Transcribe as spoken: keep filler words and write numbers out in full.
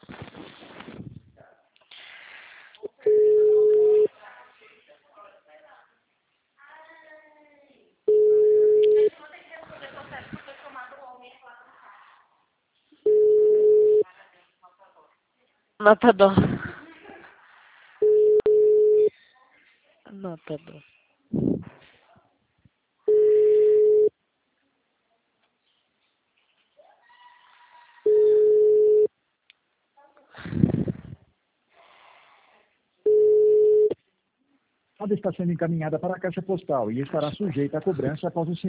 Matador. Matador. Está sendo encaminhada para a caixa postal e estará sujeita a cobrança após o